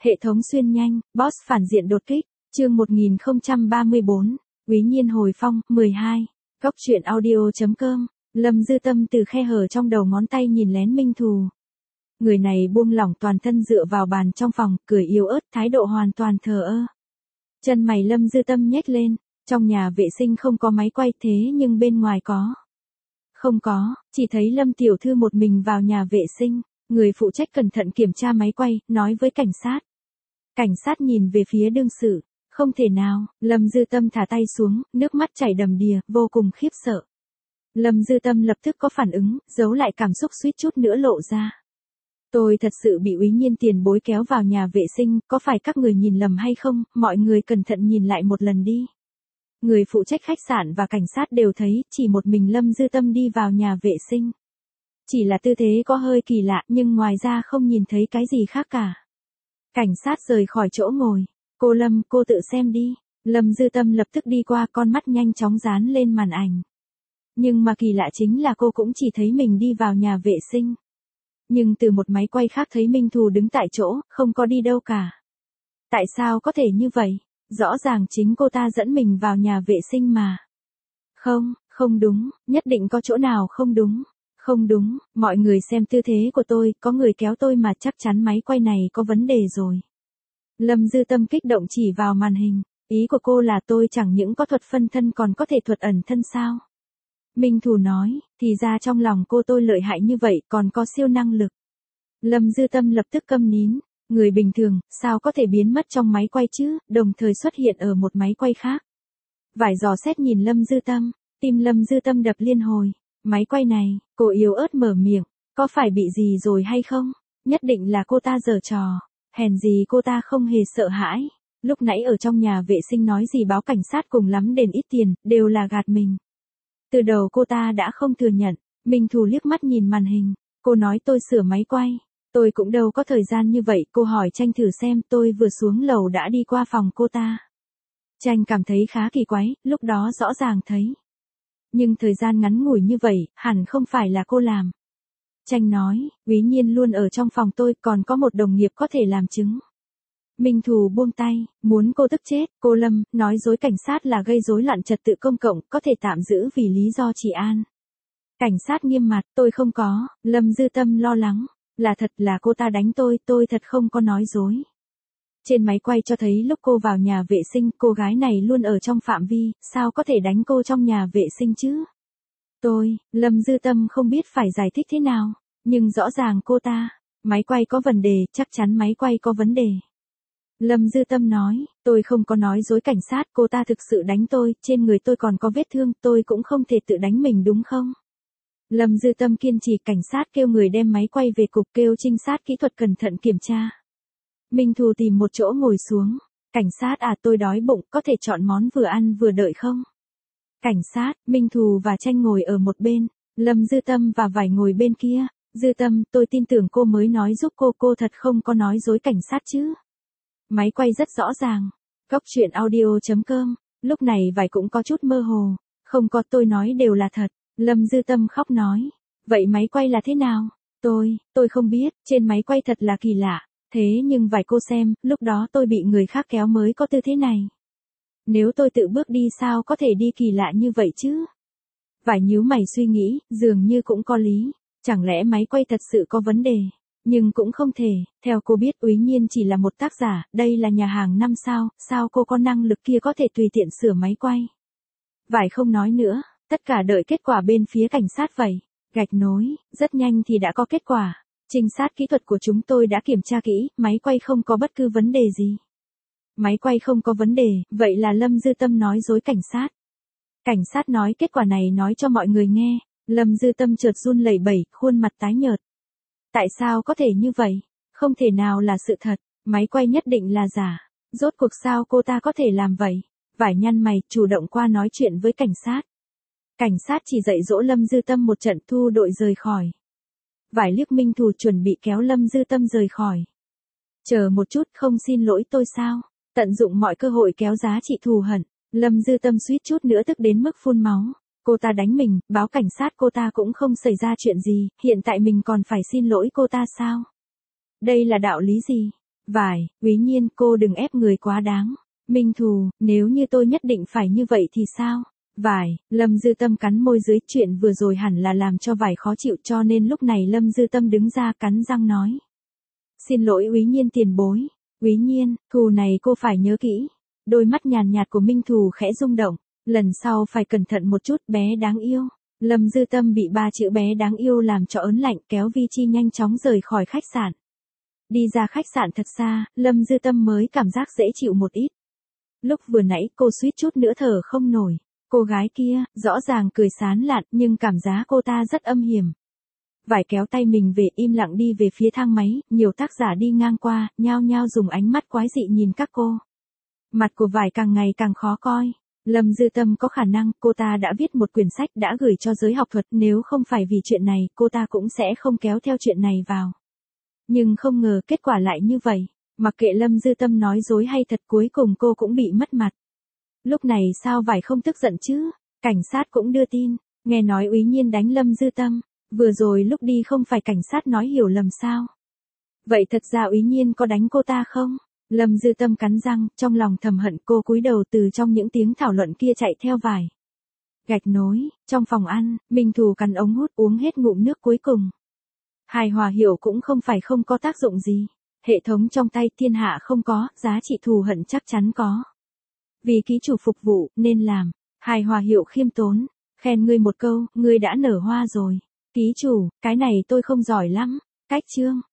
Hệ thống xuyên nhanh, boss phản diện đột kích, chương 1034, Quý Nhiên hồi phong, 12. Góc truyện audio.com, Lâm Dư Tâm từ khe hở trong đầu ngón tay nhìn lén Minh Thù. Người này buông lỏng toàn thân dựa vào bàn trong phòng, cười yếu ớt, thái độ hoàn toàn thờ ơ. Chân mày Lâm Dư Tâm nhếch lên, trong nhà vệ sinh không có máy quay thế nhưng bên ngoài có. Không có, chỉ thấy Lâm tiểu thư một mình vào nhà vệ sinh, người phụ trách cẩn thận kiểm tra máy quay, nói với cảnh sát. Cảnh sát nhìn về phía đương sự, không thể nào, Lâm Dư Tâm thả tay xuống, nước mắt chảy đầm đìa, vô cùng khiếp sợ. Lâm Dư Tâm lập tức có phản ứng, giấu lại cảm xúc suýt chút nữa lộ ra. Tôi thật sự bị Úy Nhiên tiền bối kéo vào nhà vệ sinh, có phải các người nhìn lầm hay không, mọi người cẩn thận nhìn lại một lần đi. Người phụ trách khách sạn và cảnh sát đều thấy, chỉ một mình Lâm Dư Tâm đi vào nhà vệ sinh. Chỉ là tư thế có hơi kỳ lạ, nhưng ngoài ra không nhìn thấy cái gì khác cả. Cảnh sát rời khỏi chỗ ngồi. Cô Lâm, cô tự xem đi. Lâm Dư Tâm lập tức đi qua, con mắt nhanh chóng dán lên màn ảnh. Nhưng mà kỳ lạ chính là cô cũng chỉ thấy mình đi vào nhà vệ sinh. Nhưng từ một máy quay khác thấy Minh Thù đứng tại chỗ, không có đi đâu cả. Tại sao có thể như vậy? Rõ ràng chính cô ta dẫn mình vào nhà vệ sinh mà. Không đúng, nhất định có chỗ nào không đúng. Không đúng, mọi người xem tư thế của tôi, có người kéo tôi mà chắc chắn máy quay này có vấn đề rồi. Lâm Dư Tâm kích động chỉ vào màn hình, ý của cô là tôi chẳng những có thuật phân thân còn có thể thuật ẩn thân sao? Minh Thù nói, thì ra trong lòng cô tôi lợi hại như vậy còn có siêu năng lực. Lâm Dư Tâm lập tức câm nín, người bình thường, sao có thể biến mất trong máy quay chứ, đồng thời xuất hiện ở một máy quay khác. Vải dò xét nhìn Lâm Dư Tâm, tim Lâm Dư Tâm đập liên hồi. Máy quay này, cô yếu ớt mở miệng, có phải bị gì rồi hay không? Nhất định là cô ta giở trò, hèn gì cô ta không hề sợ hãi. Lúc nãy ở trong nhà vệ sinh nói gì báo cảnh sát cùng lắm đền ít tiền, đều là gạt mình. Từ đầu cô ta đã không thừa nhận, Minh Thù liếc mắt nhìn màn hình, cô nói tôi sửa máy quay. Tôi cũng đâu có thời gian như vậy, cô hỏi Tranh thử xem, tôi vừa xuống lầu đã đi qua phòng cô ta. Tranh cảm thấy khá kỳ quái, lúc đó rõ ràng thấy. Nhưng thời gian ngắn ngủi như vậy, hẳn không phải là cô làm. Tranh nói, Úy Nhiên luôn ở trong phòng tôi, còn có một đồng nghiệp có thể làm chứng. Minh Thù buông tay, muốn cô tức chết, cô Lâm, nói dối cảnh sát là gây rối loạn trật tự công cộng, có thể tạm giữ vì lý do trị an. Cảnh sát nghiêm mặt, tôi không có, Lâm Dư Tâm lo lắng, là thật là cô ta đánh tôi thật không có nói dối. Trên máy quay cho thấy lúc cô vào nhà vệ sinh, cô gái này luôn ở trong phạm vi, sao có thể đánh cô trong nhà vệ sinh chứ? Lâm Dư Tâm không biết phải giải thích thế nào, nhưng rõ ràng cô ta, máy quay có vấn đề, chắc chắn máy quay có vấn đề. Lâm Dư Tâm nói, tôi không có nói dối cảnh sát, cô ta thực sự đánh tôi, trên người tôi còn có vết thương, tôi cũng không thể tự đánh mình đúng không? Lâm Dư Tâm kiên trì, cảnh sát kêu người đem máy quay về cục, kêu trinh sát kỹ thuật cẩn thận kiểm tra. Minh Thù tìm một chỗ ngồi xuống. Cảnh sát à, tôi đói bụng, có thể chọn món vừa ăn vừa đợi không? Cảnh sát, Minh Thù và Tranh ngồi ở một bên, Lâm Dư Tâm và Vải ngồi bên kia. Dư Tâm, tôi tin tưởng cô mới nói giúp cô thật không có nói dối cảnh sát chứ? Máy quay rất rõ ràng. Góc truyện audio.com, lúc này Vải cũng có chút mơ hồ. Không có, tôi nói đều là thật. Lâm Dư Tâm khóc nói. Vậy máy quay là thế nào? Tôi không biết, trên máy quay thật là kỳ lạ. Thế nhưng Vải cô xem, lúc đó tôi bị người khác kéo mới có tư thế này. Nếu tôi tự bước đi sao có thể đi kỳ lạ như vậy chứ? Vải nhíu mày suy nghĩ, dường như cũng có lý. Chẳng lẽ máy quay thật sự có vấn đề? Nhưng cũng không thể, theo cô biết Úy Nhiên chỉ là một tác giả, đây là nhà hàng 5 sao cô có năng lực kia có thể tùy tiện sửa máy quay? Vải không nói nữa, tất cả đợi kết quả bên phía cảnh sát vậy. Gạch nối, rất nhanh thì đã có kết quả. Trinh sát kỹ thuật của chúng tôi đã kiểm tra kỹ, máy quay không có bất cứ vấn đề gì. Máy quay không có vấn đề, vậy là Lâm Dư Tâm nói dối cảnh sát. Cảnh sát nói kết quả này nói cho mọi người nghe, Lâm Dư Tâm chợt run lẩy bẩy, khuôn mặt tái nhợt. Tại sao có thể như vậy? Không thể nào là sự thật, máy quay nhất định là giả. Rốt cuộc sao cô ta có thể làm vậy? Vải nhăn mày, chủ động qua nói chuyện với cảnh sát. Cảnh sát chỉ dạy dỗ Lâm Dư Tâm một trận, thu đội rời khỏi. Vải liếc Minh Thù chuẩn bị kéo Lâm Dư Tâm rời khỏi. Chờ một chút, không xin lỗi tôi sao? Tận dụng mọi cơ hội kéo giá trị thù hận. Lâm Dư Tâm suýt chút nữa tức đến mức phun máu. Cô ta đánh mình, báo cảnh sát cô ta cũng không xảy ra chuyện gì, hiện tại mình còn phải xin lỗi cô ta sao? Đây là đạo lý gì? Vải, Úy Nhiên, cô đừng ép người quá đáng. Minh Thù, nếu như tôi nhất định phải như vậy thì sao? Vải, Lâm Dư Tâm cắn môi dưới, chuyện vừa rồi hẳn là làm cho Vải khó chịu, cho nên lúc này Lâm Dư Tâm đứng ra cắn răng nói. Xin lỗi Úy Nhiên tiền bối. Úy Nhiên, thù này cô phải nhớ kỹ. Đôi mắt nhàn nhạt của Minh Thù khẽ rung động. Lần sau phải cẩn thận một chút, bé đáng yêu. Lâm Dư Tâm bị 3 chữ bé đáng yêu làm cho ớn lạnh, kéo Vi Chi nhanh chóng rời khỏi khách sạn. Đi ra khách sạn thật xa, Lâm Dư Tâm mới cảm giác dễ chịu một ít. Lúc vừa nãy cô suýt chút nữa thở không nổi. Cô gái kia, rõ ràng cười sán lạn nhưng cảm giác cô ta rất âm hiểm. Vải kéo tay mình về, im lặng đi về phía thang máy, nhiều tác giả đi ngang qua, nhao nhao dùng ánh mắt quái dị nhìn các cô. Mặt của Vải càng ngày càng khó coi. Lâm Dư Tâm có khả năng, cô ta đã viết một quyển sách đã gửi cho giới học thuật, nếu không phải vì chuyện này, cô ta cũng sẽ không kéo theo chuyện này vào. Nhưng không ngờ kết quả lại như vậy, mặc kệ Lâm Dư Tâm nói dối hay thật, cuối cùng cô cũng bị mất mặt. Lúc này sao Vải không tức giận chứ? Cảnh sát cũng đưa tin, nghe nói Úy Nhiên đánh Lâm Dư Tâm, vừa rồi lúc đi không phải cảnh sát nói hiểu lầm sao? Vậy thật ra Úy Nhiên có đánh cô ta không? Lâm Dư Tâm cắn răng, trong lòng thầm hận, cô cúi đầu từ trong những tiếng thảo luận kia chạy theo Vải. Gạch nối, trong phòng ăn, Minh Thù cắn ống hút uống hết ngụm nước cuối cùng. Hài hòa hiệu cũng không phải không có tác dụng gì. Hệ thống trong tay thiên hạ không có, giá trị thù hận chắc chắn có. Vì ký chủ phục vụ, nên làm. Hài hòa hiệu khiêm tốn. Khen ngươi một câu, ngươi đã nở hoa rồi. Ký chủ, cái này tôi không giỏi lắm. Cách chương.